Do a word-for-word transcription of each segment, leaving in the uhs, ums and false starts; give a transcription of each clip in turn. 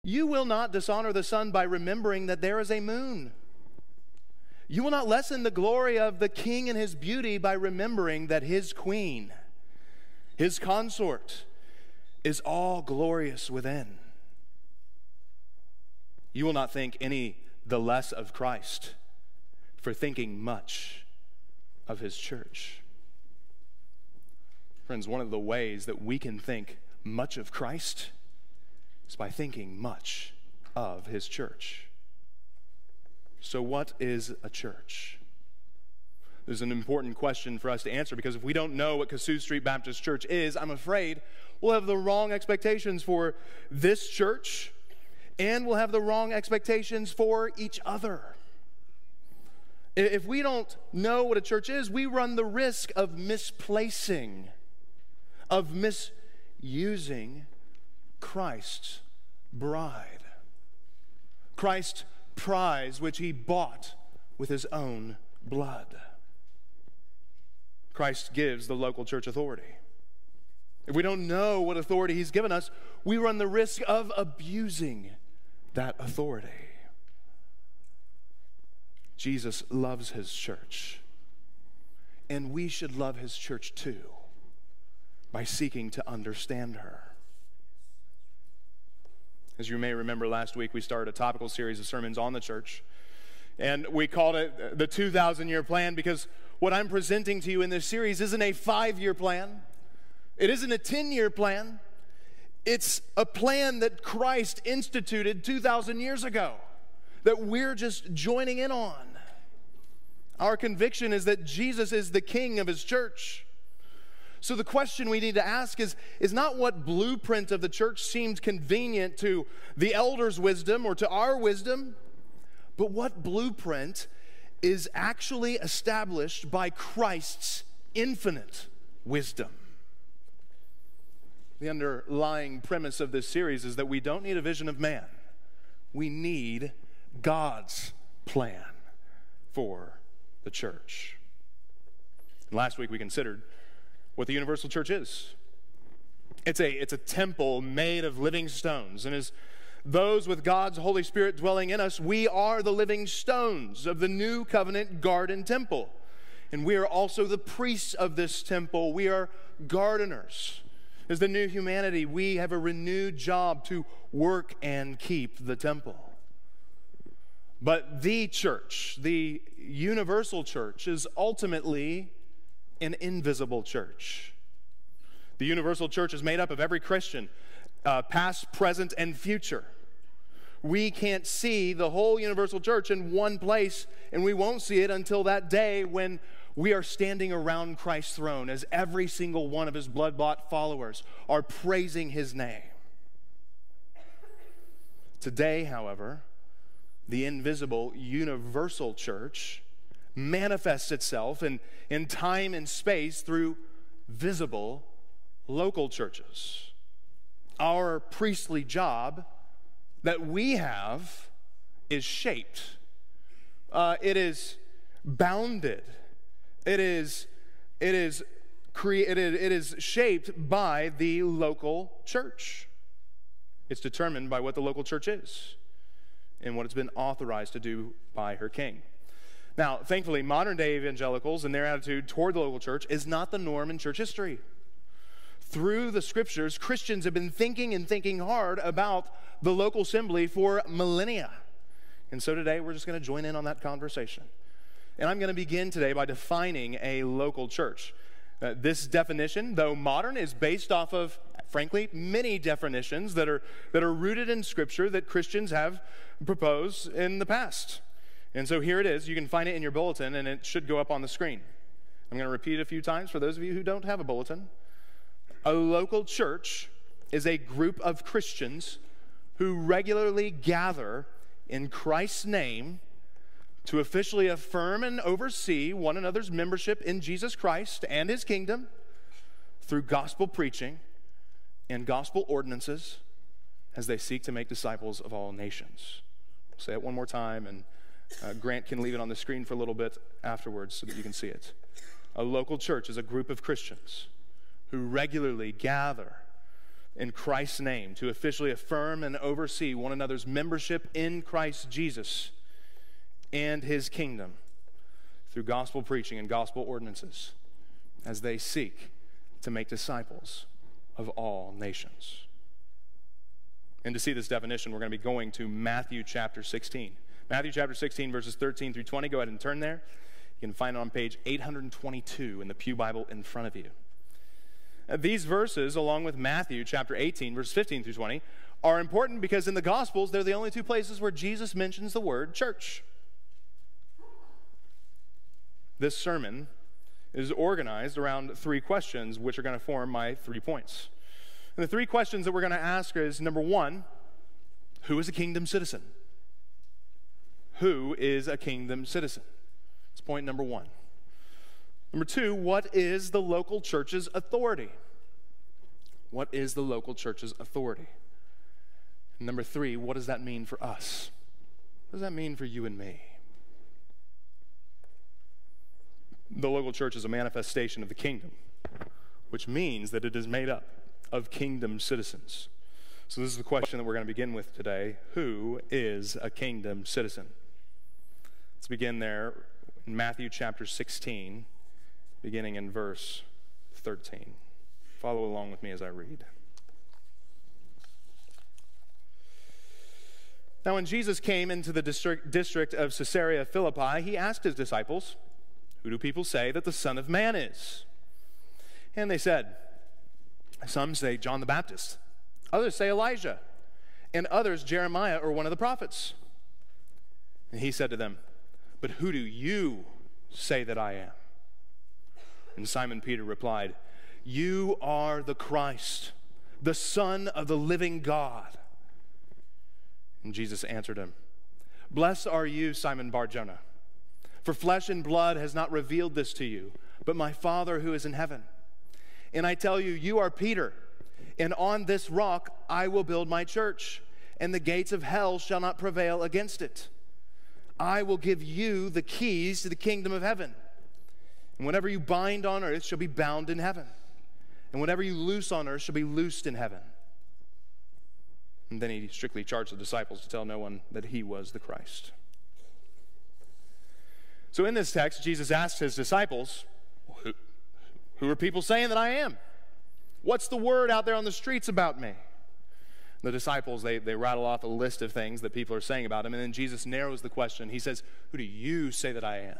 You will not dishonor the sun by remembering that there is a moon. You will not lessen the glory of the king and his beauty by remembering that his queen, his consort, is all glorious within. You will not think any the less of Christ for thinking much of his church. Friends, one of the ways that we can think much of Christ is by thinking much of his church. So what is a church? This is an important question for us to answer, because if we don't know what Kossuth Street Baptist Church is, I'm afraid we'll have the wrong expectations for this church, and we'll have the wrong expectations for each other. If we don't know what a church is, we run the risk of misplacing, of misusing Christ's bride. Christ's prize, which he bought with his own blood. Christ gives the local church authority. If we don't know what authority he's given us, we run the risk of abusing that authority. Jesus loves his church, and we should love his church too by seeking to understand her. As you may remember, last week we started a topical series of sermons on the church, and we called it the two thousand year plan, because what I'm presenting to you in this series isn't a five-year plan. It isn't a ten-year plan. It's a plan that Christ instituted two thousand years ago that we're just joining in on. Our conviction is that Jesus is the king of his church. So the question we need to ask is, is not what blueprint of the church seemed convenient to the elders' wisdom or to our wisdom, but what blueprint is actually established by Christ's infinite wisdom. The underlying premise of this series is that we don't need a vision of man. We need God's plan for the church. And last week we considered what the universal church is. It's a, it's a temple made of living stones, and as those with God's Holy Spirit dwelling in us, we are the living stones of the new covenant garden temple. And we are also the priests of this temple. We are gardeners. As the new humanity, we have a renewed job to work and keep the temple. But the church, the universal church, is ultimately an invisible church. The universal church is made up of every Christian, uh, past, present, and future. We can't see the whole universal church in one place, and we won't see it until that day when we are standing around Christ's throne as every single one of his blood-bought followers are praising his name. Today, however, the invisible universal church manifests itself in, in time and space through visible local churches. Our priestly job that we have is shaped. Uh, it is bounded. It is, it is created. It is shaped by the local church. It's determined by what the local church is and what it's been authorized to do by her king. Now, thankfully, modern-day evangelicals and their attitude toward the local church is not the norm in church history. Through the scriptures, Christians have been thinking and thinking hard about the local assembly for millennia. And so today, we're just going to join in on that conversation. And I'm going to begin today by defining a local church. Uh, this definition, though modern, is based off of, frankly, many definitions that are, that are rooted in Scripture that Christians have proposed in the past. And so here it is. You can find it in your bulletin, and it should go up on the screen. I'm going to repeat it a few times for those of you who don't have a bulletin. A local church is a group of Christians who regularly gather in Christ's name to officially affirm and oversee one another's membership in Jesus Christ and his kingdom through gospel preaching and gospel ordinances as they seek to make disciples of all nations. I'll say it one more time, and uh, Grant can leave it on the screen for a little bit afterwards so that you can see it. A local church is a group of Christians who regularly gather in Christ's name, to officially affirm and oversee one another's membership in Christ Jesus and his kingdom through gospel preaching and gospel ordinances as they seek to make disciples of all nations. And to see this definition, we're going to be going to Matthew chapter sixteen. Matthew chapter sixteen, verses thirteen through twenty. Go ahead and turn there. You can find it on page eight hundred twenty-two in the Pew Bible in front of you. Uh, These verses, along with Matthew chapter eighteen, verses fifteen through twenty, are important because in the Gospels, they're the only two places where Jesus mentions the word church. This sermon is organized around three questions, which are going to form my three points. And the three questions that we're going to ask is, number one, who is a kingdom citizen? Who is a kingdom citizen? That's point number one. Number two, what is the local church's authority? What is the local church's authority? And number three, what does that mean for us? What does that mean for you and me? The local church is a manifestation of the kingdom, which means that it is made up of kingdom citizens. So this is the question that we're going to begin with today. Who is a kingdom citizen? Let's begin there in Matthew chapter sixteen, beginning in verse thirteen. Follow along with me as I read. Now, when Jesus came into the district, district of Caesarea Philippi, he asked his disciples, "Who do people say that the Son of Man is?" And they said, "Some say John the Baptist, others say Elijah, and others Jeremiah or one of the prophets." And he said to them, "But who do you say that I am?" And Simon Peter replied, "You are the Christ, the Son of the living God." And Jesus answered him, "Blessed are you, Simon Bar-Jonah, for flesh and blood has not revealed this to you, but my Father who is in heaven. And I tell you, you are Peter, and on this rock I will build my church, and the gates of hell shall not prevail against it. I will give you the keys to the kingdom of heaven. And whatever you bind on earth shall be bound in heaven, and whatever you loose on earth shall be loosed in heaven." And then he strictly charged the disciples to tell no one that he was the Christ. So in this text, Jesus asks his disciples, who, who are people saying that I am? What's the word out there on the streets about me? The disciples, they, they rattle off a list of things that people are saying about him, and then Jesus narrows the question. He says, "Who do you say that I am?"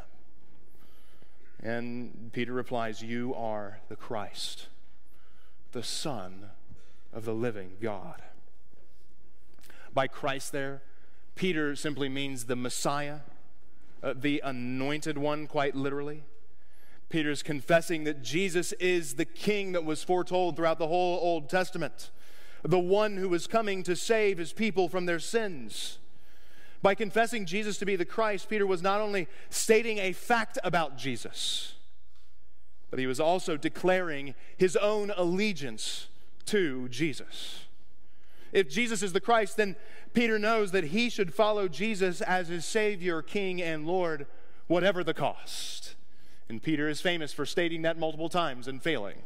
And Peter replies, "You are the Christ, the Son of the living God." By Christ there, Peter simply means the Messiah, uh, the anointed one, quite literally. Peter's confessing that Jesus is the King that was foretold throughout the whole Old Testament, the one who was coming to save his people from their sins. By confessing Jesus to be the Christ, Peter was not only stating a fact about Jesus, but he was also declaring his own allegiance to Jesus. If Jesus is the Christ, then Peter knows that he should follow Jesus as his Savior, King, and Lord, whatever the cost. And Peter is famous for stating that multiple times and failing.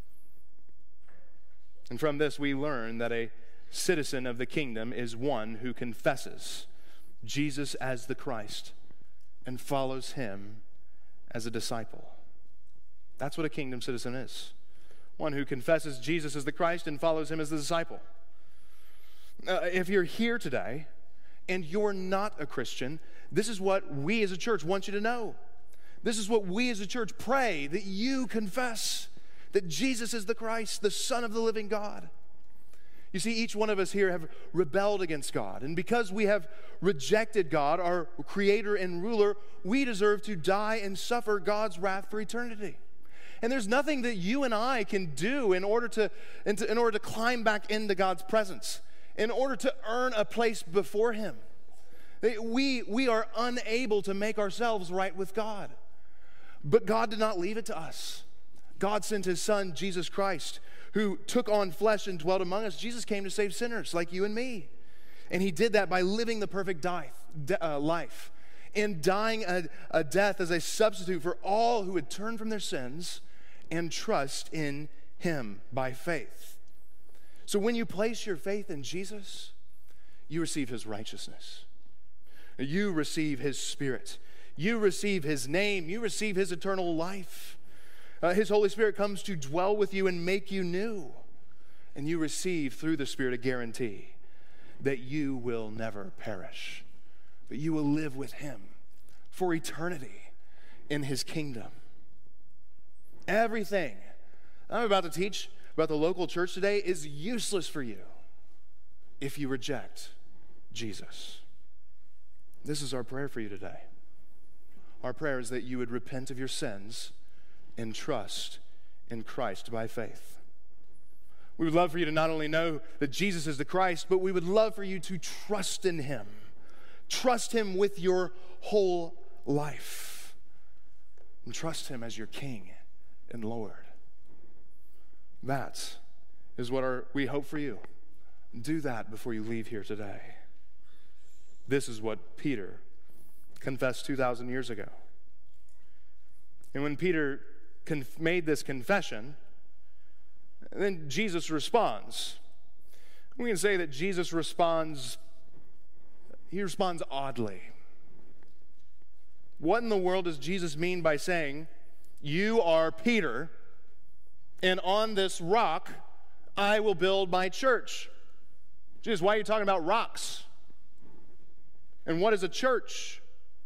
And from this we learn that a citizen of the kingdom is one who confesses Jesus as the Christ and follows him as a disciple. That's what a kingdom citizen is. One who confesses Jesus as the Christ and follows him as the disciple. Uh, if you're here today and you're not a Christian, this is what we as a church want you to know. This is what we as a church pray, that you confess that Jesus is the Christ, the Son of the living God. You see, each one of us here have rebelled against God. And because we have rejected God, our creator and ruler, we deserve to die and suffer God's wrath for eternity. And there's nothing that you and I can do in order to, in order to climb back into God's presence, in order to earn a place before him. We, we are unable to make ourselves right with God. But God did not leave it to us. God sent his Son, Jesus Christ, who took on flesh and dwelt among us. Jesus came to save sinners like you and me. And he did that by living the perfect die, uh, life and dying a, a death as a substitute for all who would turn from their sins and trust in him by faith. So when you place your faith in Jesus, you receive his righteousness. You receive his Spirit. You receive his name. You receive his eternal life. Uh, his Holy Spirit comes to dwell with you and make you new. And you receive through the Spirit a guarantee that you will never perish, but you will live with him for eternity in his kingdom. Everything I'm about to teach about the local church today is useless for you if you reject Jesus. This is our prayer for you today. Our prayer is that you would repent of your sins and trust in Christ by faith. We would love for you to not only know that Jesus is the Christ, but we would love for you to trust in him. Trust him with your whole life. And trust him as your King and Lord. That is what our, we hope for you. Do that before you leave here today. This is what Peter confessed two thousand years ago. And when Peter conf- made this confession, then Jesus responds. We can say that Jesus responds, he responds oddly. What in the world does Jesus mean by saying, you are Peter, and on this rock I will build my church? Jesus, why are you talking about rocks? And what is a church?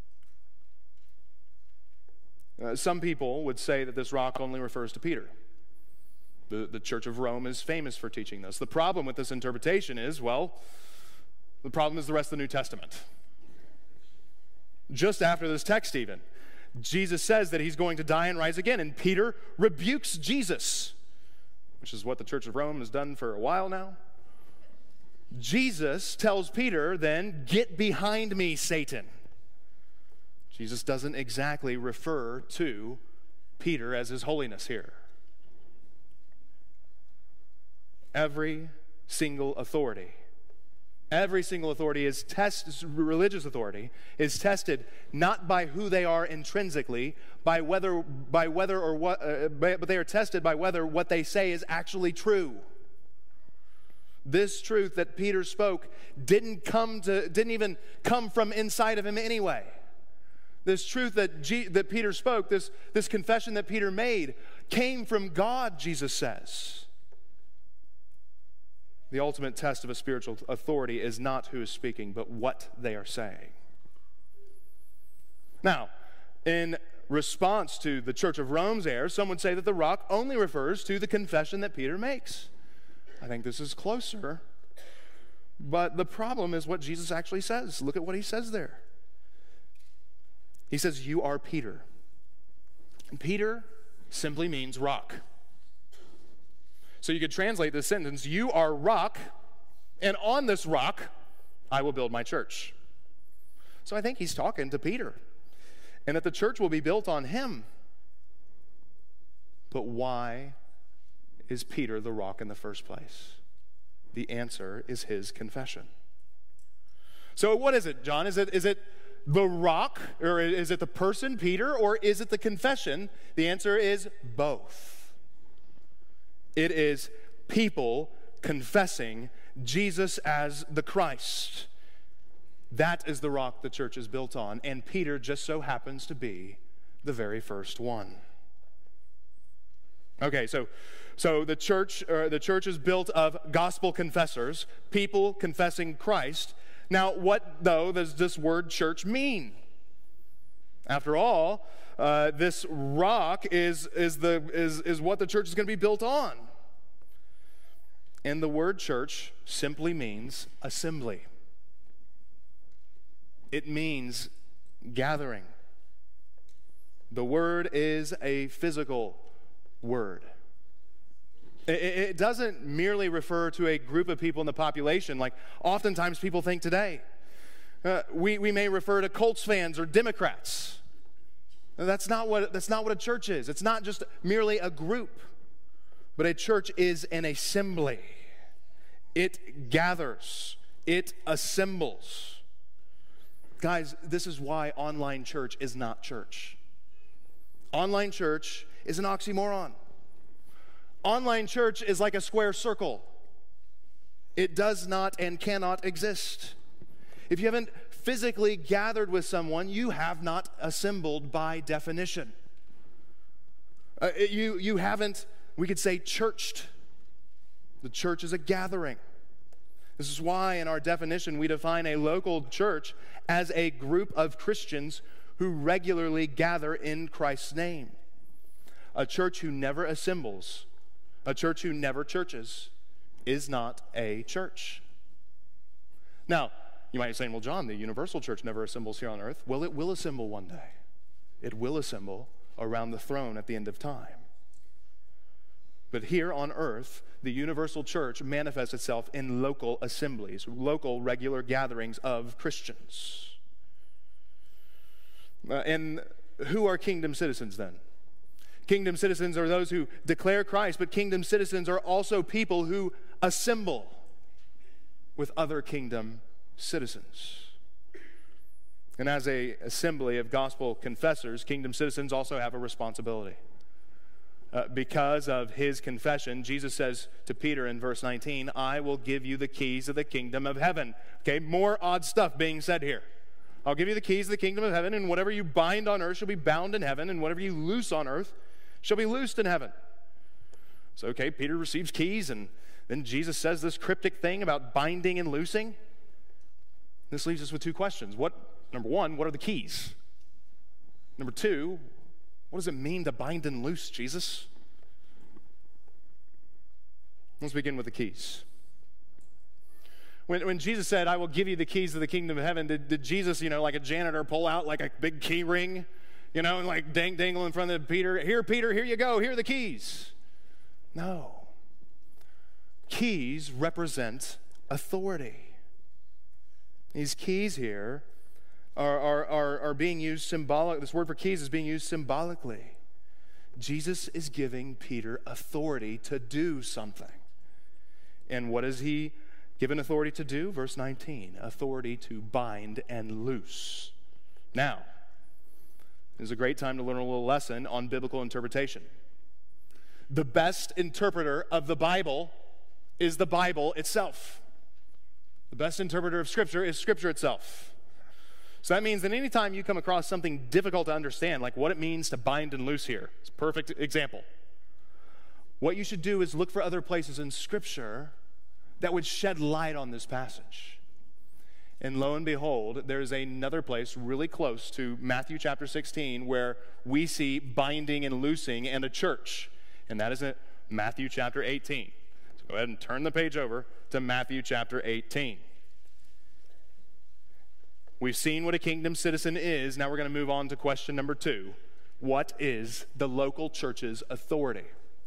Uh, some people would say that this rock only refers to Peter. The, the Church of Rome is famous for teaching this. The problem with this interpretation is, well, the problem is the rest of the New Testament. Just after this text even, Jesus says that he's going to die and rise again, and Peter rebukes Jesus, which is what the Church of Rome has done for a while now. Jesus tells Peter then, get behind me, Satan. Jesus doesn't exactly refer to Peter as his holiness here. Every single authority, every single authority is tested, religious authority is tested not by who they are intrinsically, by whether, by whether or what, uh, but they are tested by whether what they say is actually true. This truth that Peter spoke didn't come to, didn't even come from inside of him anyway. This truth that, G, that Peter spoke, this, this confession that Peter made, came from God, Jesus says. The ultimate test of a spiritual authority is not who is speaking, but what they are saying. Now, in response to the Church of Rome's error, some would say that the rock only refers to the confession that Peter makes. I think this is closer, but the problem is what Jesus actually says. Look at what he says there. He says, you are Peter. And Peter simply means rock. So you could translate this sentence, you are rock, and on this rock I will build my church. So I think he's talking to Peter, and that the church will be built on him. But why is Peter the rock in the first place? The answer is his confession. So what is it, John? Is it, is it the rock, or is it the person, Peter, or is it the confession? The answer is both. It is people confessing Jesus as the Christ. That is the rock the church is built on, and Peter just so happens to be the very first one. Okay, so so the church, or the church is built of gospel confessors, people confessing Christ. Now, what though does this word church mean? After all, uh, this rock is is the is is what the church is going to be built on. And the word church simply means assembly. It means gathering. The word is a physical word. It doesn't merely refer to a group of people in the population like oftentimes people think today. Uh, we, we may refer to Colts fans or Democrats. That's not what, that's not what a church is. It's not just merely a group, but a church is an assembly. It gathers. It assembles. Guys, this is why online church is not church. Online church is an oxymoron. Online church is like a square circle. it does not and cannot exist. If you haven't physically gathered with someone, you have not assembled by definition. Uh, you, you haven't, we could say, churched. The church is a gathering. This is why in our definition we define a local church as a group of Christians who regularly gather in Christ's name. A church who never assembles, a church who never churches, is not a church. Now, you might be saying, well, John, the universal church never assembles here on earth. Well, it will assemble one day. It will assemble around the throne at the end of time. But here on earth, the universal church manifests itself in local assemblies, local regular gatherings of Christians. Uh, and who are kingdom citizens then? Kingdom citizens are those who declare Christ, but kingdom citizens are also people who assemble with other kingdom citizens. And as an assembly of gospel confessors, kingdom citizens also have a responsibility. Uh, because of his confession, Jesus says to Peter in verse nineteen, I will give you the keys of the kingdom of heaven. Okay, more odd stuff being said here. I'll give you the keys of the kingdom of heaven, and whatever you bind on earth shall be bound in heaven, and whatever you loose on earth shall be loosed in heaven. So, okay, Peter receives keys, and then Jesus says this cryptic thing about binding and loosing. This leaves us with two questions. What, number one, what are the keys? Number two, what does it mean to bind and loose, Jesus? Let's begin with the keys. When, when Jesus said, I will give you the keys of the kingdom of heaven, did, did Jesus, you know, like a janitor, pull out like a big key ring, you know, and like dang dangle in front of Peter? Here, Peter, here you go. Here are the keys. No. Keys represent authority. These keys here are, are, are, are being used symbolic. This word for keys is being used symbolically. Jesus is giving Peter authority to do something. And what is he given authority to do? Verse nineteen, authority to bind and loose. Now, this is a great time to learn a little lesson on biblical interpretation. The best interpreter of the Bible is the Bible itself. The best interpreter of Scripture is Scripture itself. So that means that anytime you come across something difficult to understand, like what it means to bind and loose here, it's a perfect example. What you should do is look for other places in Scripture that would shed light on this passage. And lo and behold, there's another place really close to Matthew chapter sixteen where we see binding and loosing and a church. And that is in Matthew chapter eighteen. So go ahead and turn the page over to Matthew chapter eighteen. We've seen what a kingdom citizen is. Now we're going to move on to question number two. What is the local church's authority?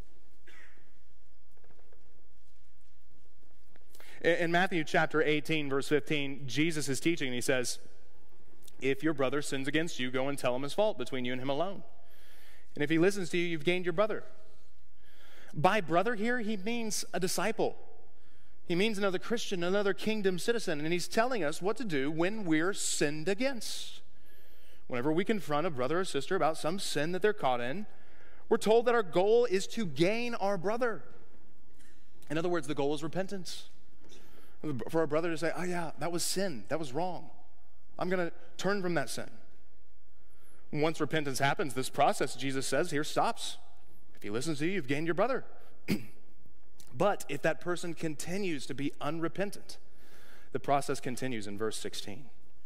In Matthew chapter eighteen, verse fifteen, Jesus is teaching, and he says, if your brother sins against you, go and tell him his fault between you and him alone. And if he listens to you, you've gained your brother. By brother here, he means a disciple. He means another Christian, another kingdom citizen. And he's telling us what to do when we're sinned against. Whenever we confront a brother or sister about some sin that they're caught in, we're told that our goal is to gain our brother. In other words, the goal is repentance. For our brother to say, oh yeah, that was sin. That was wrong. I'm going to turn from that sin. Once repentance happens, this process, Jesus says, here stops. If he listens to you, you've gained your brother. But if that person continues to be unrepentant, the process continues in verse sixteen.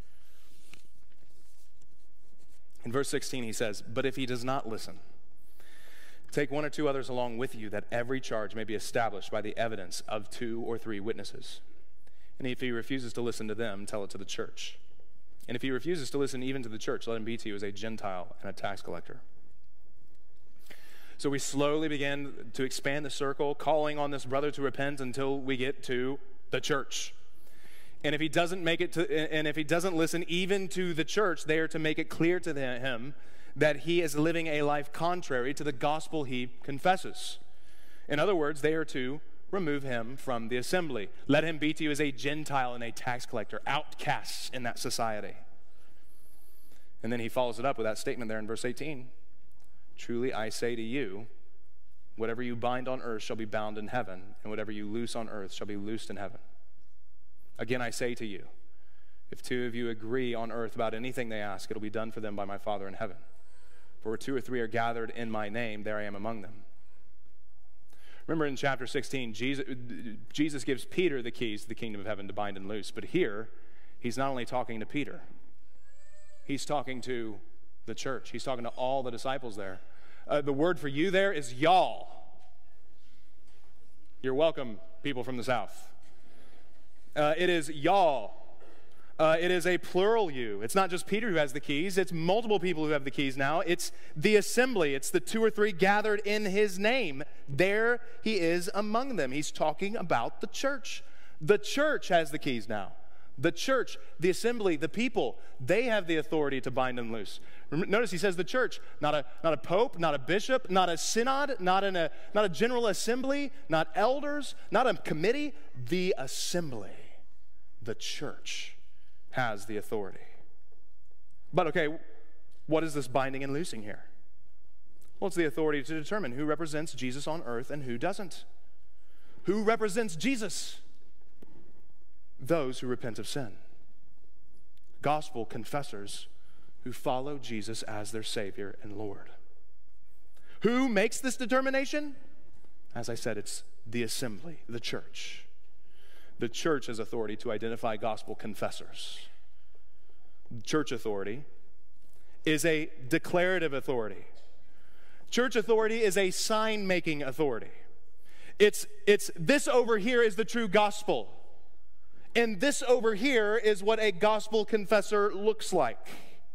In verse sixteen, he says, but if he does not listen, take one or two others along with you, that every charge may be established by the evidence of two or three witnesses. And if he refuses to listen to them, tell it to the church. And if he refuses to listen even to the church, let him be to you as a Gentile and a tax collector. So we slowly begin to expand the circle, calling on this brother to repent until we get to the church. And if he doesn't make it to, and if he doesn't listen even to the church, they are to make it clear to him that he is living a life contrary to the gospel he confesses. In other words, they are to remove him from the assembly. Let him be to you as a Gentile and a tax collector, outcasts in that society. And then he follows it up with that statement there in verse eighteen. Truly I say to you, whatever you bind on earth shall be bound in heaven, and whatever you loose on earth shall be loosed in heaven. Again, I say to you, if two of you agree on earth about anything they ask, it'll be done for them by my Father in heaven. For where two or three are gathered in my name, there I am among them. Remember in chapter sixteen, Jesus, Jesus gives Peter the keys to the kingdom of heaven to bind and loose. But here, he's not only talking to Peter, he's talking to the church. He's talking to all the disciples there. Uh, the word for you there is y'all. You're welcome, people from the south. Uh, it is y'all. Uh, it is a plural you. It's not just Peter who has the keys. It's multiple people who have the keys now. It's the assembly. It's the two or three gathered in his name. There he is among them. He's talking about the church. The church has the keys now. The church, the assembly, the people, they have the authority to bind and loose. Notice he says the church, not a, not a pope, not a bishop, not a synod, not, in a, not a general assembly, not elders, not a committee. The assembly, the church, has the authority. But okay, what is this binding and loosing here? Well, it's the authority to determine who represents Jesus on earth and who doesn't. Who represents Jesus? Those who repent of sin. Gospel confessors who follow Jesus as their Savior and Lord. Who makes this determination? As I said, it's the assembly, the church. The church has authority to identify gospel confessors. Church authority is a declarative authority. Church authority is a sign-making authority. It's, it's this over here is the true gospel. And this over here is what a gospel confessor looks like.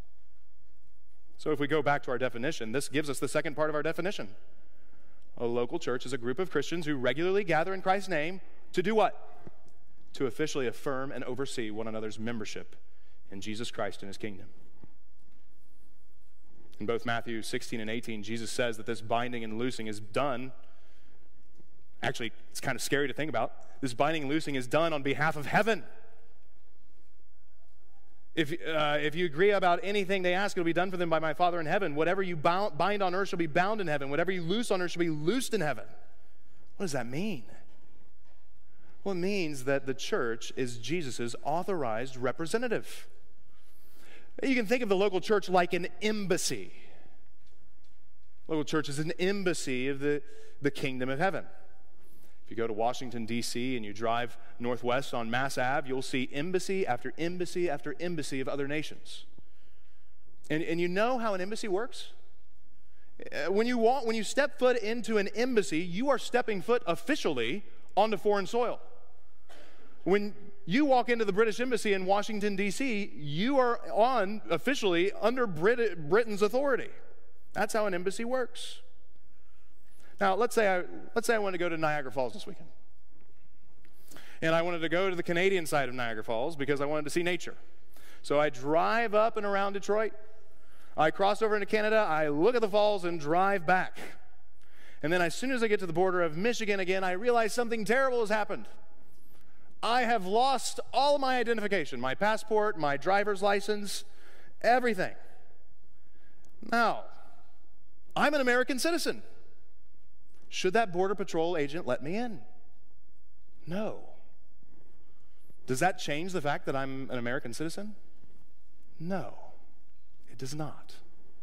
So if we go back to our definition, this gives us the second part of our definition. A local church is a group of Christians who regularly gather in Christ's name to do what? To officially affirm and oversee one another's membership in Jesus Christ and his kingdom. In both Matthew sixteen and eighteen, Jesus says that this binding and loosing is done. Actually, it's kind of scary to think about. This binding and loosing is done on behalf of heaven. If, uh, if you agree about anything they ask, it'll be done for them by my Father in heaven. Whatever you bound, bind on earth shall be bound in heaven. Whatever you loose on earth shall be loosed in heaven. What does that mean? Well, it means that the church is Jesus' authorized representative. You can think of the local church like an embassy. Local church is an embassy of the, the kingdom of heaven. If you go to Washington, D C, and you drive northwest on Mass Avenue, you'll see embassy after embassy after embassy of other nations. And, and you know how an embassy works? When you, walk, when you step foot into an embassy, you are stepping foot officially onto foreign soil. When you walk into the British Embassy in Washington, D C, you are on, officially, under Brit- Britain's authority. That's how an embassy works. Now, let's say I, let's say I wanted to go to Niagara Falls this weekend. And I wanted to go to the Canadian side of Niagara Falls because I wanted to see nature. So I drive up and around Detroit. I cross over into Canada. I look at the falls and drive back. And then as soon as I get to the border of Michigan again, I realize something terrible has happened. I have lost all of my identification, my passport, my driver's license, everything. Now, I'm an American citizen. Should that Border Patrol agent let me in? No. Does that change the fact that I'm an American citizen? No, it does not.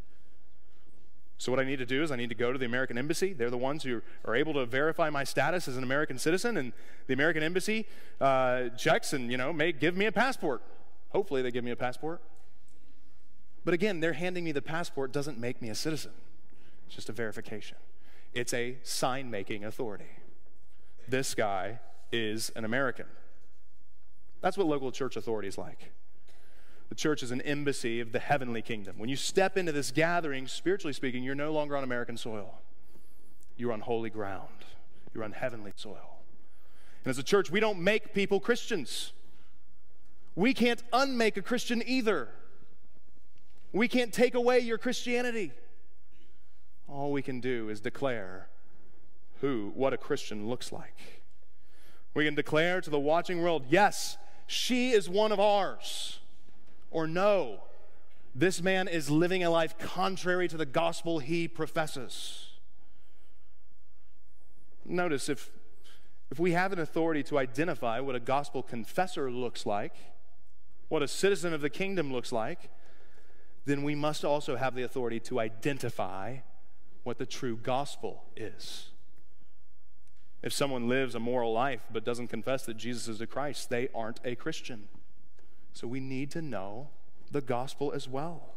So what I need to do is I need to go to the American Embassy. They're the ones who are able to verify my status as an American citizen, and the American Embassy uh, checks and, you know, may give me a passport. Hopefully they give me a passport. But again, they're handing me the passport doesn't make me a citizen. It's just a verification. It's a sign-making authority. This guy is an American. That's what local church authority is like. The church is an embassy of the heavenly kingdom. When you step into this gathering, spiritually speaking, you're no longer on American soil. You're on holy ground. You're on heavenly soil. And as a church, we don't make people Christians. We can't unmake a Christian either. We can't take away your Christianity. All we can do is declare who, what a Christian looks like. We can declare to the watching world, yes, she is one of ours. Or no, this man is living a life contrary to the gospel he professes. Notice if, if we have an authority to identify what a gospel confessor looks like, what a citizen of the kingdom looks like, then we must also have the authority to identify what the true gospel is. If someone lives a moral life but doesn't confess that Jesus is the Christ, they aren't a Christian. So we need to know the gospel as well.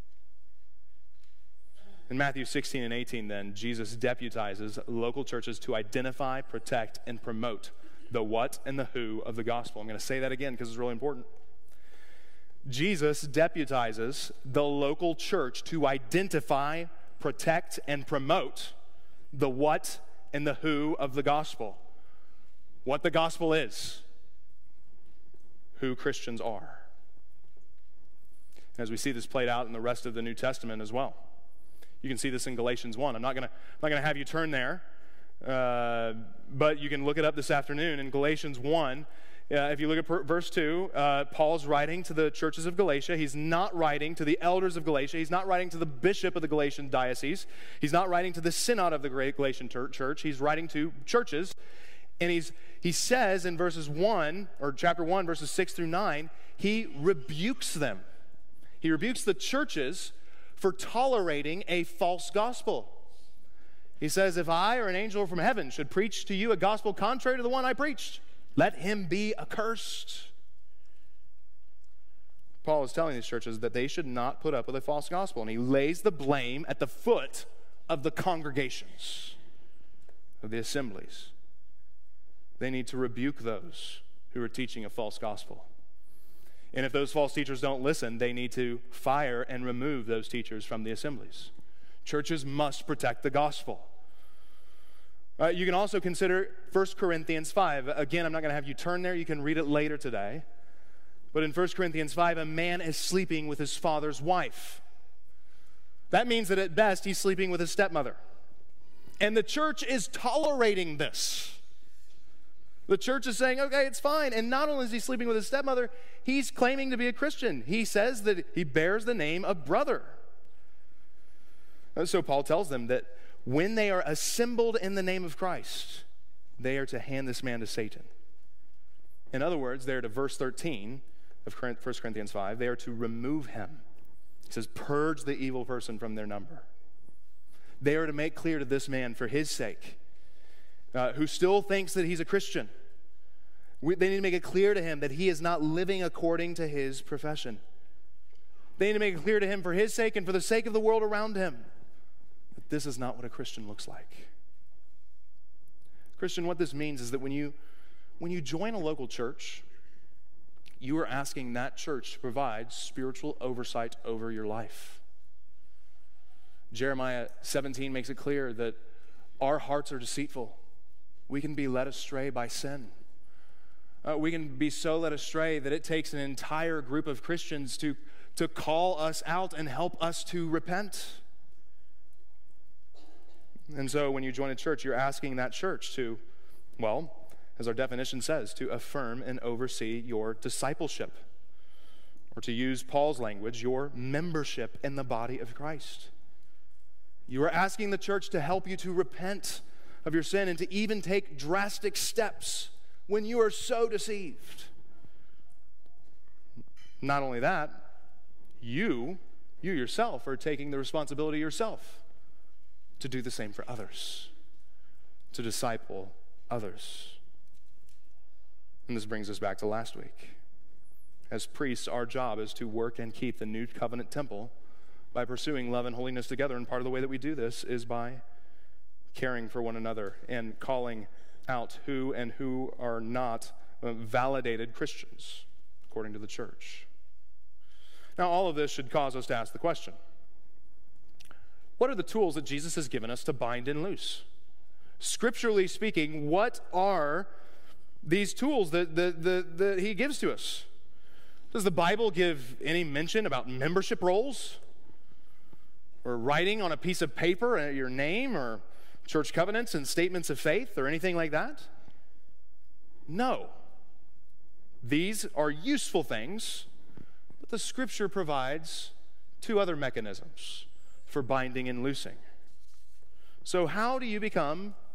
In Matthew sixteen and eighteen, then, Jesus deputizes local churches to identify, protect, and promote the what and the who of the gospel. I'm going to say that again because it's really important. Jesus deputizes the local church to identify, protect, and promote the what and the who of the gospel. What the gospel is, who Christians are. As we see this played out in the rest of the New Testament as well. You can see this in Galatians one. I'm not going to I'm not going to have you turn there, uh, but you can look it up this afternoon in Galatians one. Uh, if you look at per- verse two, uh, Paul's writing to the churches of Galatia. He's not writing to the elders of Galatia. He's not writing to the bishop of the Galatian diocese. He's not writing to the synod of the Galatian church. He's writing to churches. And he's he says in verses one, or chapter one, verses six through nine, he rebukes them. He rebukes the churches for tolerating a false gospel. He says, if I or an angel from heaven should preach to you a gospel contrary to the one I preached, let him be accursed. Paul is telling these churches that they should not put up with a false gospel, and he lays the blame at the foot of the congregations, of the assemblies. They need to rebuke those who are teaching a false gospel. And if those false teachers don't listen, they need to fire and remove those teachers from the assemblies. Churches must protect the gospel. Uh, you can also consider First Corinthians five. Again, I'm not going to have you turn there. You can read it later today. But in First Corinthians five, a man is sleeping with his father's wife. That means that at best, he's sleeping with his stepmother. And the church is tolerating this. The church is saying, okay, it's fine. And not only is he sleeping with his stepmother, he's claiming to be a Christian. He says that he bears the name of brother. So Paul tells them that when they are assembled in the name of Christ, they are to hand this man to Satan. In other words, they're to verse thirteen of First Corinthians five, they are to remove him. He says, purge the evil person from their number. They are to make clear to this man for his sake, Uh, who still thinks that he's a Christian. We, they need to make it clear to him that he is not living according to his profession. They need to make it clear to him for his sake and for the sake of the world around him that this is not what a Christian looks like. Christian, what this means is that when you, when you join a local church, you are asking that church to provide spiritual oversight over your life. Jeremiah seventeen makes it clear that our hearts are deceitful. We can be led astray by sin. Uh, we can be so led astray that it takes an entire group of Christians to, to call us out and help us to repent. And so when you join a church, you're asking that church to, well, as our definition says, to affirm and oversee your discipleship. Or to use Paul's language, your membership in the body of Christ. You are asking the church to help you to repent of your sin and to even take drastic steps when you are so deceived. Not only that, you, you yourself are taking the responsibility yourself to do the same for others, to disciple others. And this brings us back to last week. As priests, our job is to work and keep the new covenant temple by pursuing love and holiness together. And part of the way that we do this is by caring for one another and calling out who and who are not validated Christians, according to the church. Now, all of this should cause us to ask the question, what are the tools that Jesus has given us to bind and loose? Scripturally speaking, what are these tools that, that, that, that he gives to us? Does the Bible give any mention about membership rolls? Or writing on a piece of paper your name, or church covenants and statements of faith, or anything like that? No. These are useful things, but the Scripture provides two other mechanisms for binding and loosing. So how do you become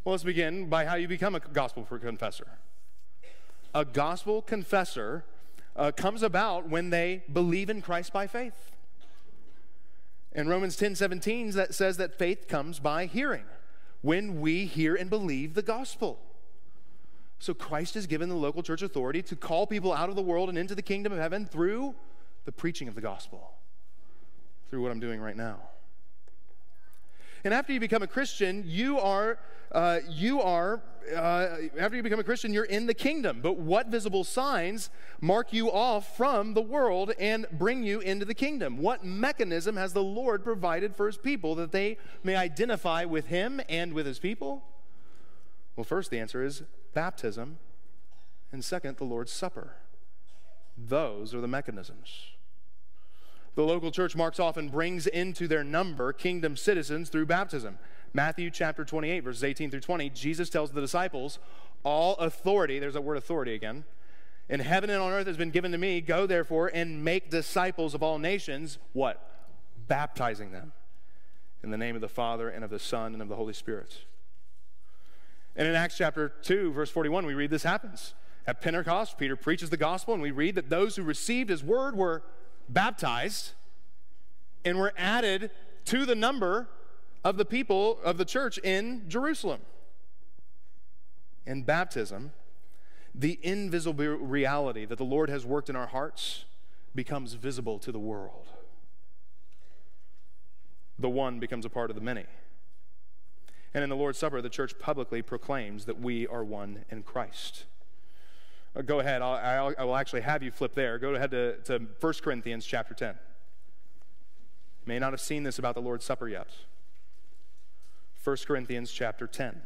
Well, let's begin by how you become a gospel confessor. A gospel confessor uh, comes about when they believe in Christ by faith. In Romans ten seventeen, that says that faith comes by hearing, when we hear and believe the gospel. So Christ has given the local church authority to call people out of the world and into the kingdom of heaven through the preaching of the gospel, through what I'm doing right now. And after you become a Christian, you are, uh, you are, uh, after you become a Christian, you're in the kingdom. But what visible signs mark you off from the world and bring you into the kingdom? What mechanism has the Lord provided for his people that they may identify with him and with his people? Well, first, the answer is baptism, and second, the Lord's Supper. Those are the mechanisms. The local church marks off and brings into their number kingdom citizens through baptism. Matthew chapter twenty-eight, verses eighteen through twenty, Jesus tells the disciples, all authority, there's that word authority again, in heaven and on earth has been given to me. Go therefore and make disciples of all nations, what? Baptizing them in the name of the Father and of the Son and of the Holy Spirit. And in Acts chapter two, verse forty-one, we read this happens. At Pentecost, Peter preaches the gospel, and we read that those who received his word were baptized and were added to the number of the people of the church in Jerusalem. In baptism, the invisible reality that the Lord has worked in our hearts becomes visible to the world. The one becomes a part of the many. And in the Lord's Supper, the church publicly proclaims that we are one in Christ. Uh, go ahead, I'll, I'll, I will actually have you flip there. Go ahead to, to First Corinthians chapter ten. You may not have seen this about the Lord's Supper yet. First Corinthians chapter ten.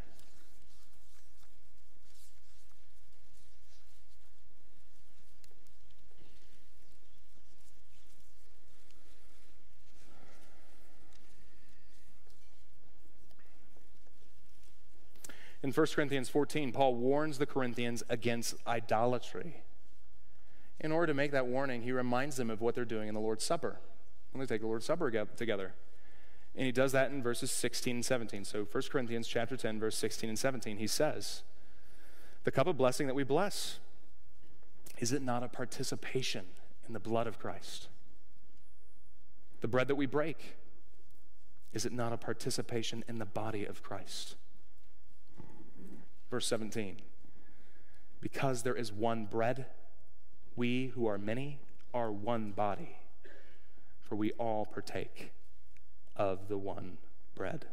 In First Corinthians fourteen, Paul warns the Corinthians against idolatry. In order to make that warning, he reminds them of what they're doing in the Lord's Supper when they take the Lord's Supper together. And he does that in verses sixteen and seventeen. So First Corinthians chapter ten, verse sixteen and seventeen, he says, the cup of blessing that we bless, is it not a participation in the blood of Christ? The bread that we break, is it not a participation in the body of Christ? Verse seventeen, because there is one bread, we who are many are one body, for we all partake of the one bread.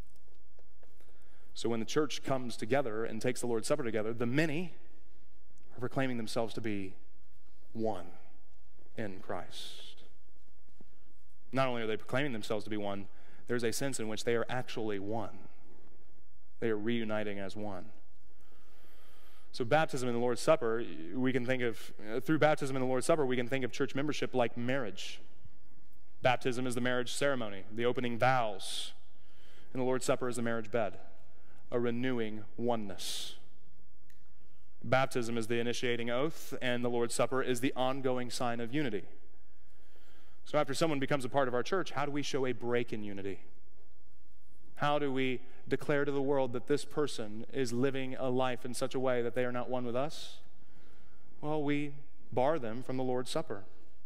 So when the church comes together and takes the Lord's Supper together, the many are proclaiming themselves to be one in Christ. Not only are they proclaiming themselves to be one, there's a sense in which they are actually one. They are reuniting as one. So baptism in the Lord's Supper, we can think of, through baptism in the Lord's Supper, we can think of church membership like marriage. Baptism is the marriage ceremony, the opening vows. And the Lord's Supper is the marriage bed, a renewing oneness. Baptism is the initiating oath, and the Lord's Supper is the ongoing sign of unity. So after someone becomes a part of our church, how do we show a break in unity? How do we declare to the world that this person is living a life in such a way that they are not one with us? Well, we bar them from the Lord's Supper.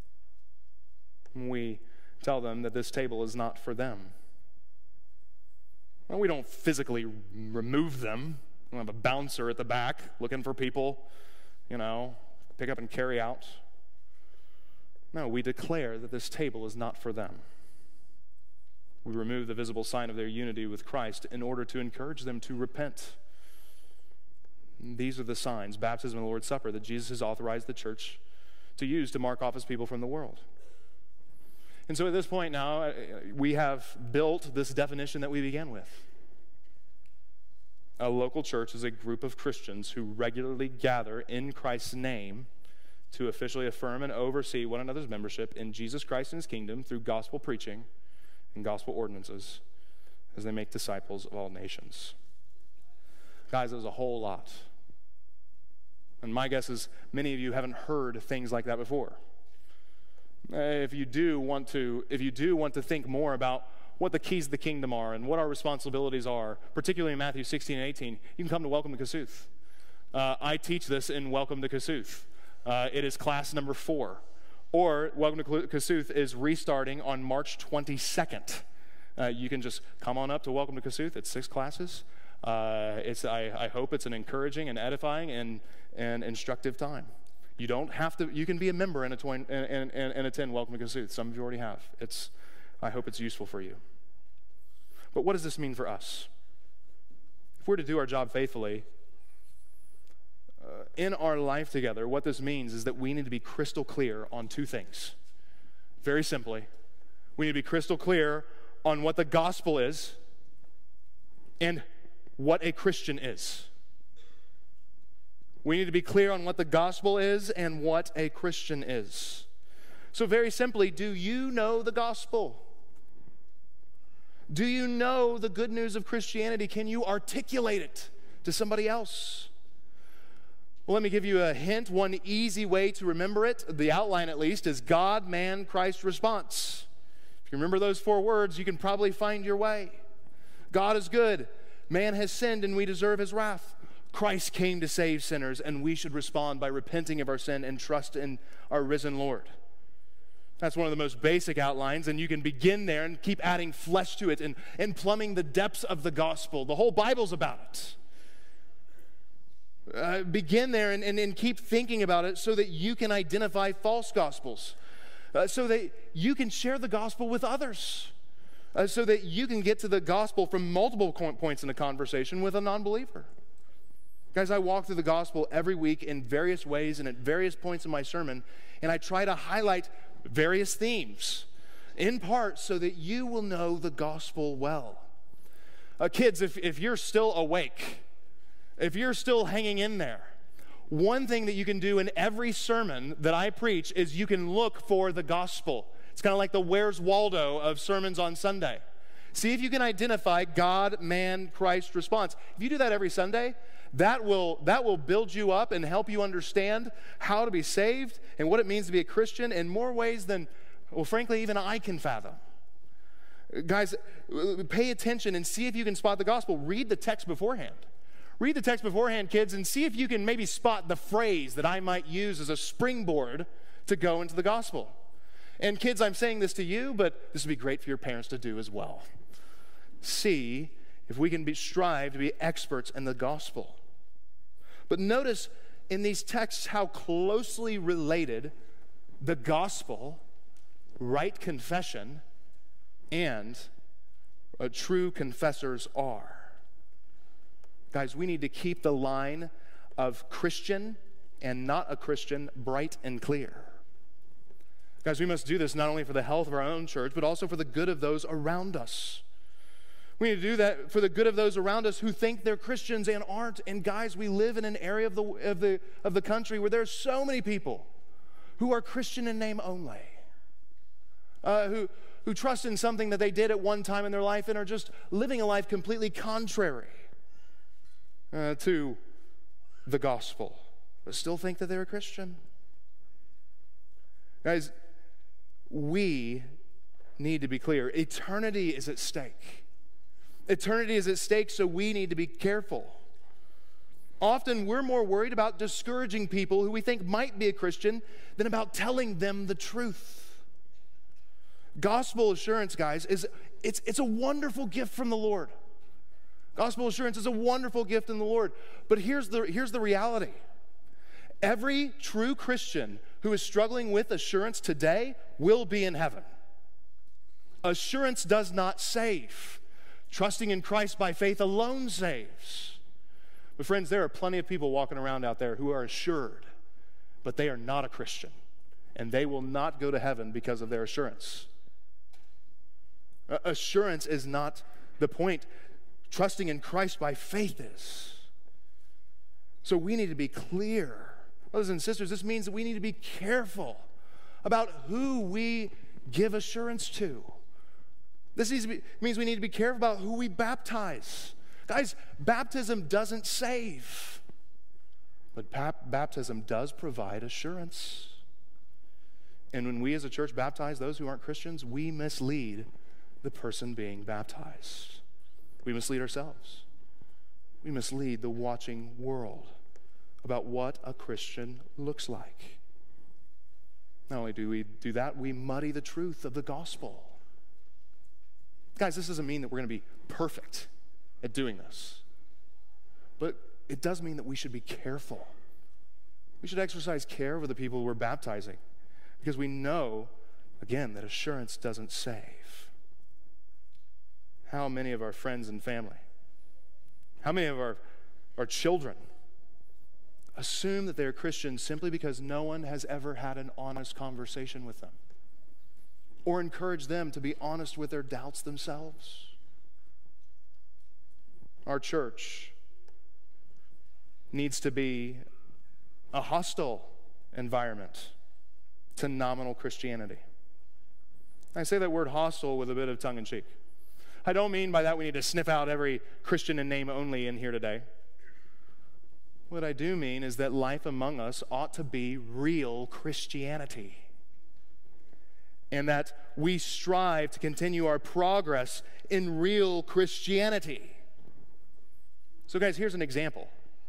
We tell them that this table is not for them. Well, we don't physically remove them. We don't have a bouncer at the back looking for people, you know, pick up and carry out. No, we declare that this table is not for them. We remove the visible sign of their unity with Christ in order to encourage them to repent. These are the signs, baptism and the Lord's Supper, that Jesus has authorized the church to use to mark off his people from the world. And so at this point now, we have built this definition that we began with. A local church is a group of Christians who regularly gather in Christ's name to officially affirm and oversee one another's membership in Jesus Christ and his kingdom through gospel preaching and gospel ordinances as they make disciples of all nations. Guys, there's a whole lot. And my guess is many of you haven't heard things like that before. If you do want to, if you do want to think more about what the keys of the kingdom are and what our responsibilities are, particularly in Matthew sixteen and eighteen, you can come to Welcome to Kossuth. Uh, I teach this in Welcome to Kossuth. Uh, it is class number four. Or Welcome to Kossuth is restarting on March twenty-second. Uh, you can just come on up to Welcome to Kossuth. It's six classes. Uh, it's I, I hope it's an encouraging and edifying and, and instructive time. You don't have to, you can be a member and, and, and, and attend Welcome to Kossuth. Some of you already have. It's, I hope it's useful for you. But what does this mean for us? If we're to do our job faithfully, uh, in our life together, what this means is that we need to be crystal clear on two things. Very simply, we need to be crystal clear on what the gospel is and what a Christian is. We need to be clear on what the gospel is and what a Christian is. So very simply, do you know the gospel? Do you know the good news of Christianity? Can you articulate it to somebody else? Well, let me give you a hint. One easy way to remember it, the outline at least, is God, man, Christ, response. If you remember those four words, you can probably find your way. God is good. Man has sinned and we deserve his wrath. Christ came to save sinners, and we should respond by repenting of our sin and trust in our risen Lord. That's one of the most basic outlines, and you can begin there and keep adding flesh to it and, and plumbing the depths of the gospel. The whole Bible's about it. Uh, begin there and, and, and keep thinking about it so that you can identify false gospels, uh, so that you can share the gospel with others, uh, so that you can get to the gospel from multiple points in a conversation with a non-believer. Guys, I walk through the gospel every week in various ways and at various points in my sermon, and I try to highlight various themes, in part so that you will know the gospel well. Uh, kids, if, if you're still awake, if you're still hanging in there, one thing that you can do in every sermon that I preach is you can look for the gospel. It's kind of like the Where's Waldo of sermons on Sunday. See if you can identify God, man, Christ response. If you do that every Sunday, that will, that will build you up and help you understand how to be saved and what it means to be a Christian in more ways than, well, frankly, even I can fathom. Guys, pay attention and see if you can spot the gospel. Read the text beforehand. Read the text beforehand, kids, and see if you can maybe spot the phrase that I might use as a springboard to go into the gospel. And kids, I'm saying this to you, but this would be great for your parents to do as well. See if we can be, strive to be experts in the gospel. But notice in these texts how closely related the gospel, right confession, and uh, true confessors are. Guys, we need to keep the line of Christian and not a Christian bright and clear. Guys, we must do this not only for the health of our own church, but also for the good of those around us. We need to do that for the good of those around us who think they're Christians and aren't. And guys, we live in an area of the, of the, of the country where there's so many people who are Christian in name only, uh, who, who trust in something that they did at one time in their life and are just living a life completely contrary uh, to the gospel, but still think that they're a Christian. Guys, we need to be clear. Eternity is at stake. Eternity is at stake, so we need to be careful. Often we're more worried about discouraging people who we think might be a Christian than about telling them the truth. Gospel assurance, guys, is it's, it's a wonderful gift from the Lord. Gospel assurance is a wonderful gift in the Lord. But here's the, here's the reality. Every true Christian who is struggling with assurance today will be in heaven. Assurance does not save. Trusting in Christ by faith alone saves. But friends, there are plenty of people walking around out there who are assured, but they are not a Christian, and they will not go to heaven because of their assurance. Uh, assurance is not the point. Trusting in Christ by faith is. So we need to be clear. Brothers and sisters, this means that we need to be careful about who we give assurance to. This means we need to be careful about who we baptize. Guys, baptism doesn't save, but bap- baptism does provide assurance. And when we as a church baptize those who aren't Christians, we mislead the person being baptized. We mislead ourselves. We mislead the watching world about what a Christian looks like. Not only do we do that, we muddy the truth of the gospel. Guys, this doesn't mean that we're going to be perfect at doing this. But it does mean that we should be careful. We should exercise care over the people we're baptizing, because we know, again, that assurance doesn't save. How many of our friends and family, how many of our, our children assume that they're Christians simply because no one has ever had an honest conversation with them or encourage them to be honest with their doubts themselves? Our church needs to be a hostile environment to nominal Christianity. I say that word hostile with a bit of tongue-in-cheek. I don't mean by that we need to sniff out every Christian in name only in here today. What I do mean is that life among us ought to be real Christianity, and that we strive to continue our progress in real Christianity. So guys, here's an example.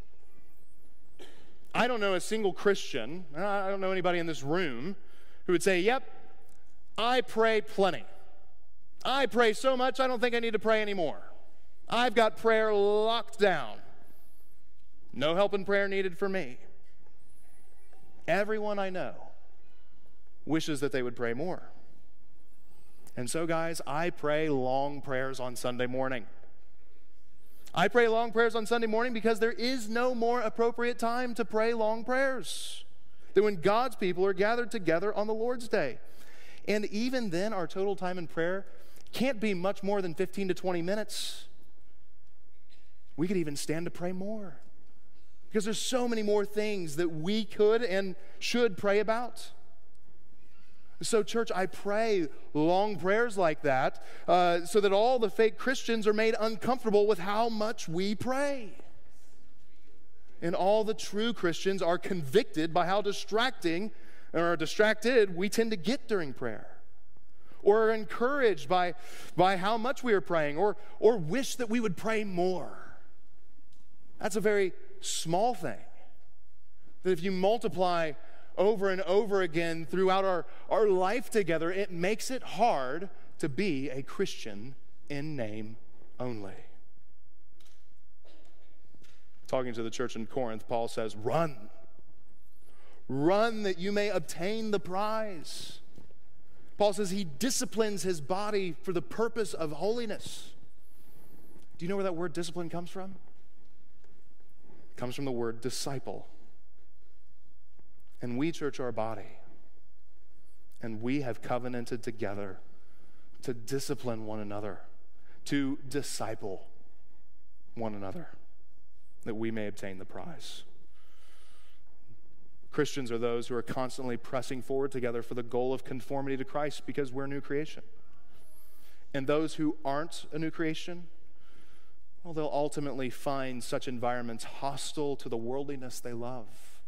I don't know a single Christian, I don't know anybody in this room who would say, yep, I pray plenty. I pray so much I don't think I need to pray anymore. I've got prayer locked down. No help in prayer needed for me. Everyone I know wishes that they would pray more. And so, guys, I pray long prayers on Sunday morning. I pray long prayers on Sunday morning because there is no more appropriate time to pray long prayers than when God's people are gathered together on the Lord's Day. And even then, our total time in prayer can't be much more than fifteen to twenty minutes. We could even stand to pray more, because there's so many more things that we could and should pray about. So, church, I pray long prayers like that uh, so that all the fake Christians are made uncomfortable with how much we pray. And all the true Christians are convicted by how distracting or distracted we tend to get during prayer, or are encouraged by, by how much we are praying, or, or wish that we would pray more. That's a very small thing that if you multiply over and over again throughout our, our life together, it makes it hard to be a Christian in name only. Talking to the church in Corinth, Paul says, run. Run that you may obtain the prize. Paul says he disciplines his body for the purpose of holiness. Do you know where that word discipline comes from? It comes from the word disciple. And we, church, are a body. And we have covenanted together to discipline one another, to disciple one another, that we may obtain the prize. Christians are those who are constantly pressing forward together for the goal of conformity to Christ, because we're a new creation. And those who aren't a new creation, well, they'll ultimately find such environments hostile to the worldliness they love.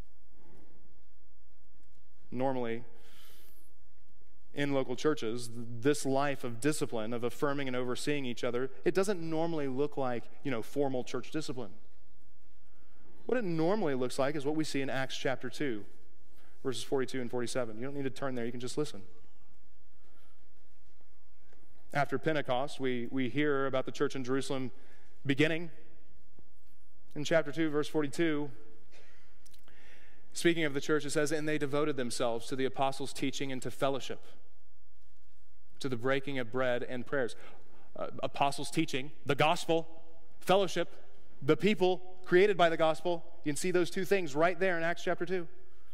Normally, in local churches, this life of discipline, of affirming and overseeing each other, it doesn't normally look like, you know, formal church discipline. What it normally looks like is what we see in Acts chapter two, verses forty-two and forty-seven. You don't need to turn there, you can just listen. After Pentecost, we, we hear about the church in Jerusalem beginning. In chapter two, verse forty-two, speaking of the church, it says, and they devoted themselves to the apostles' teaching and to fellowship, to the breaking of bread and prayers. Uh, apostles' teaching, the gospel, fellowship, the people created by the gospel. You can see those two things right there in Acts chapter two.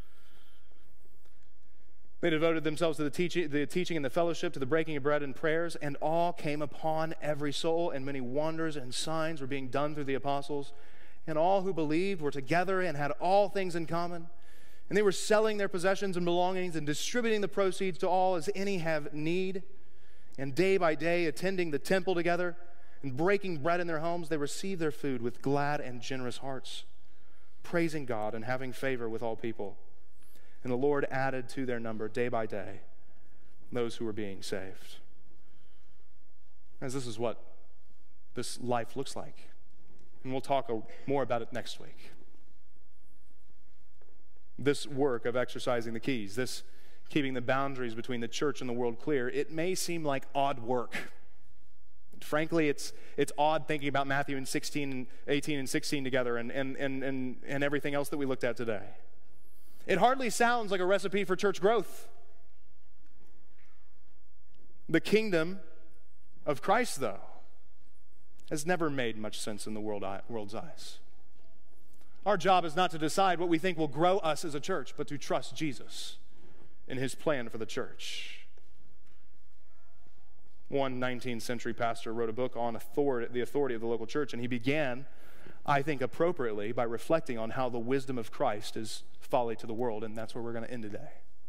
They devoted themselves to the teaching, the teaching and the fellowship, to the breaking of bread and prayers, and awe came upon every soul, and many wonders and signs were being done through the apostles. And all who believed were together and had all things in common. And they were selling their possessions and belongings and distributing the proceeds to all as any have need. And day by day, attending the temple together and breaking bread in their homes, they received their food with glad and generous hearts, praising God and having favor with all people. And the Lord added to their number day by day those who were being saved. As this is what this life looks like. And we'll talk more about it next week. This work of exercising the keys, this keeping the boundaries between the church and the world clear, it may seem like odd work. Frankly, it's it's odd thinking about Matthew and sixteen, eighteen and sixteen together and, and, and, and, and everything else that we looked at today. It hardly sounds like a recipe for church growth. The kingdom of Christ, though, has never made much sense in the world, world's eyes. Our job is not to decide what we think will grow us as a church, but to trust Jesus in his plan for the church. One nineteenth century pastor wrote a book on authority, the authority of the local church, and he began, I think appropriately, by reflecting on how the wisdom of Christ is folly to the world, and that's where we're going to end today.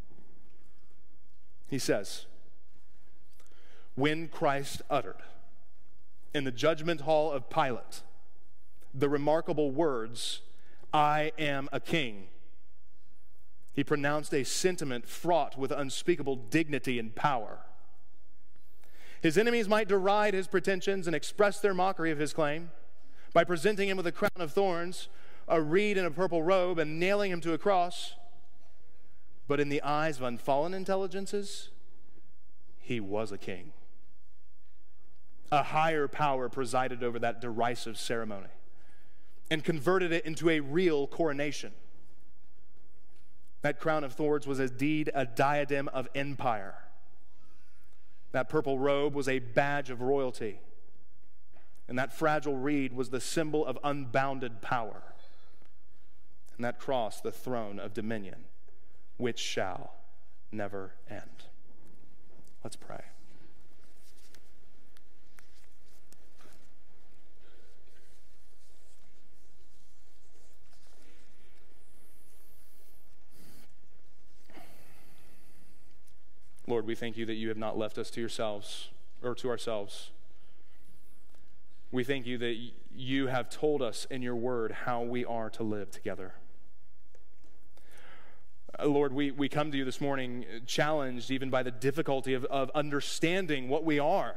He says, when Christ uttered in the judgment hall of Pilate the remarkable words, I am a king, he pronounced a sentiment fraught with unspeakable dignity and power. His enemies might deride his pretensions and express their mockery of his claim by presenting him with a crown of thorns, a reed and a purple robe, and nailing him to a cross. But in the eyes of unfallen intelligences, he was a king. A higher power presided over that derisive ceremony and converted it into a real coronation. That crown of thorns was indeed a diadem of empire. That purple robe was a badge of royalty. And that fragile reed was the symbol of unbounded power. And that cross, the throne of dominion, which shall never end. Let's pray. Lord, we thank you that you have not left us to yourselves or to ourselves. We thank you that you have told us in your word how we are to live together. Uh, Lord, we, we come to you this morning challenged even by the difficulty of, of understanding what we are.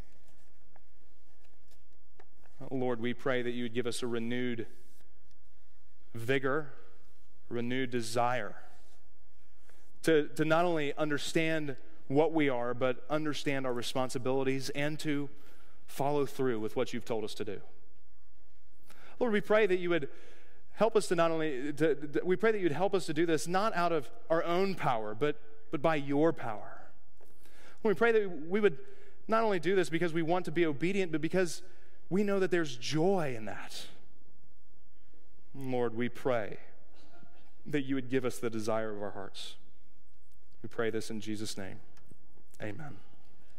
Lord, we pray that you would give us a renewed vigor, renewed desire To, to not only understand what we are, but understand our responsibilities and to follow through with what you've told us to do. Lord, we pray that you would help us to not only, to, to, we pray that you'd help us to do this not out of our own power, but, but by your power. Lord, we pray that we would not only do this because we want to be obedient, but because we know that there's joy in that. Lord, we pray that you would give us the desire of our hearts. We pray this in Jesus' name. Amen.